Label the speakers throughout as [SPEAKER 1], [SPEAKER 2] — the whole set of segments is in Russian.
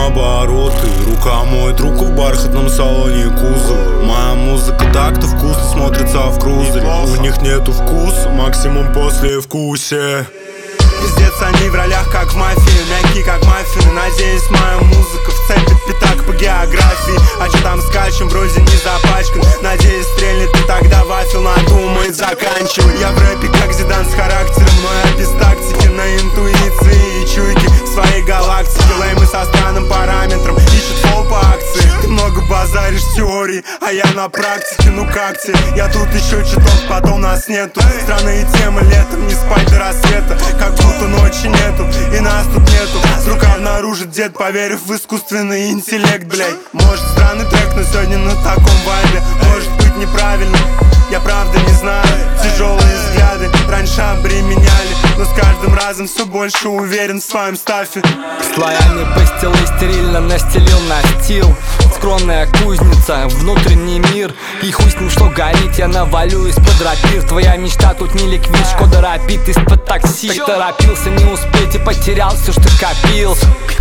[SPEAKER 1] обороты. Рука моет руку в бархатном салоне кузова. Моя музыка так-то вкусно смотрится в крузере. У них нету вкуса, максимум послевкусие.
[SPEAKER 2] Пиздец, они в ролях как в мафии, мягкие как маффины. Надеюсь, моя музыка вцепит пятак по географии. А чё там скачем, вроде не запачкан. Надеюсь, стрельнет и тогда вафел надумает заканчивать. Я в рэпе как Зидан с характером, но я без тактики, на интуиции и чуйки в своей галактике. Леймы со странным параметром ищут фол по акции. Ты много базаришь теории, а я на практике. Ну как тебе? Я тут еще чуток, потом нас нету. Странные темы летом, не спать до рассвета. Как будто ночи нету, и нас тут нету. Вдруг обнаружит дед, поверив в искусственный интеллект, блядь. Может странный трек, но сегодня на таком вайбе. Может быть неправильно, я правда не знаю. Тяжелые взгляды раньше обременяли, но с каждым разом все больше уверен в своем стафе.
[SPEAKER 3] Слоями постелы стерильно настелил настил. Скромная кузница, внутренний мир. И хуй с ним, что горит, я навалю из-под рапир. Твоя мечта тут не ликвид, Шкода Рапид из-под такси. Так торопился не успеть и потерял все, что копил.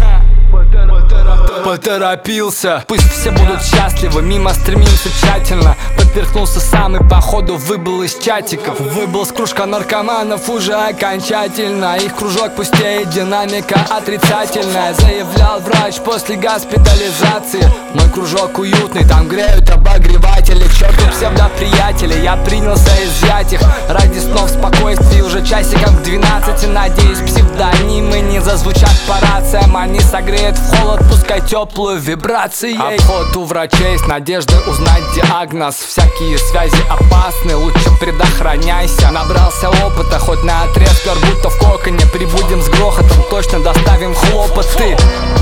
[SPEAKER 3] Поторопился. Пусть все будут счастливы, мимо стремимся тщательно. Поперхнулся сам и походу выбыл из чатиков. Выбыл с кружка наркоманов уже окончательно. Их кружок пустеет, динамика отрицательная. Заявлял врач после госпитализации. Мой кружок уютный, там греют обогреватели. К черту псевдоприятели, я принялся изъять их ради снов спокойствия. Уже часиком к 12, надеюсь, псевдонимы не зазвучат по рациям. Они согреют в холод, пускай теплую вибрации. Обход у врачей с надеждой узнать диагноз. Всякие связи опасны, лучше предохраняйся. Набрался опыта, хоть на отрез пер, будто в коконе. Прибудем с грохотом, точно доставим хлопоты.